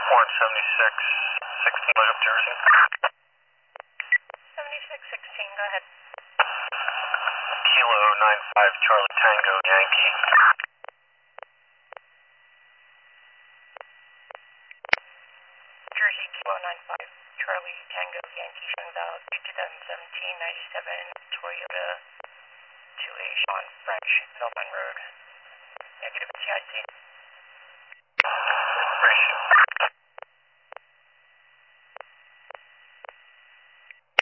16, look up Jersey. 7616, go ahead. Kilo 95 Charlie Tango Yankee. Jersey, Kilo 95 Charlie Tango Yankee, showing about 2017-97 Toyota 2A Sean French, Millman Road. Negative TIC.